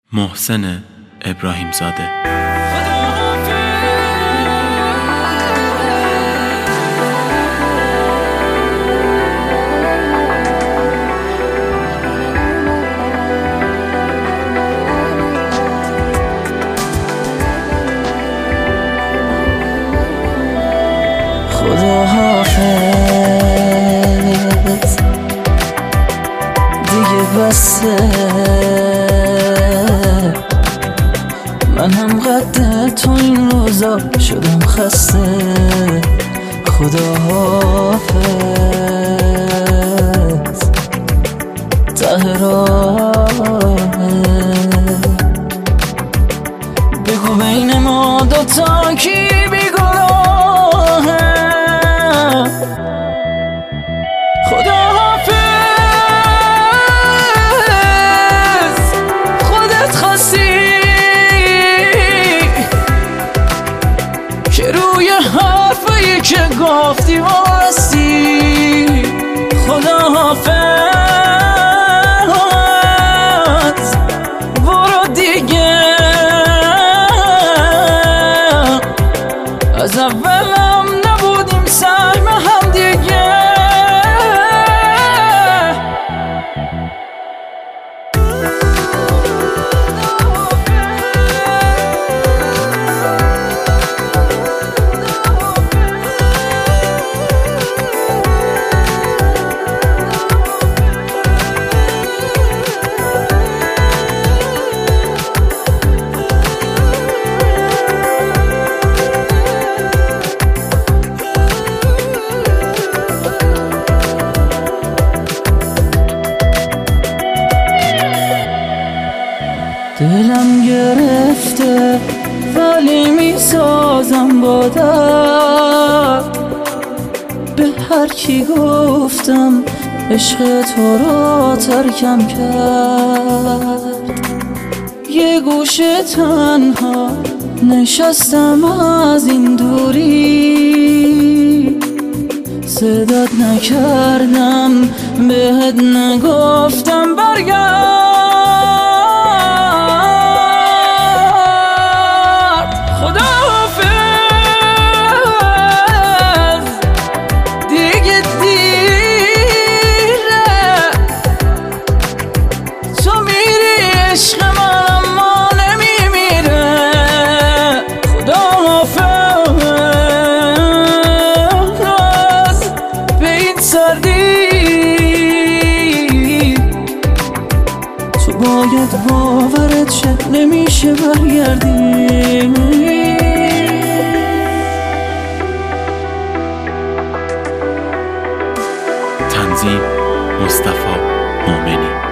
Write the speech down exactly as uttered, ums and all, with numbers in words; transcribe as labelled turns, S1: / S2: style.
S1: محسن ابراهیم زاده.
S2: خدا حافظ دیگه بسه، من هم قد تو این روزا شدم خسته. خدا حافظ ته راهه، بگو بین ما دوتا کی بیگناهه. خدا حافظ خودت خواستی که روی حرفایی که گفتی واستی. خدا حافظ برو دیگه، از اولم نبودیم سهم هم دیگه. دلم گرفته ولی میسازم با درد، به هر کی گفتم عشق تو را ترکم کرد. یه گوشه تنها نشستم از این دوری، صدات نکردم بهت نگفتم برگرد. تو باید باورت شه نمیشه برگردی.
S1: تنظیم مصطفی مومنی.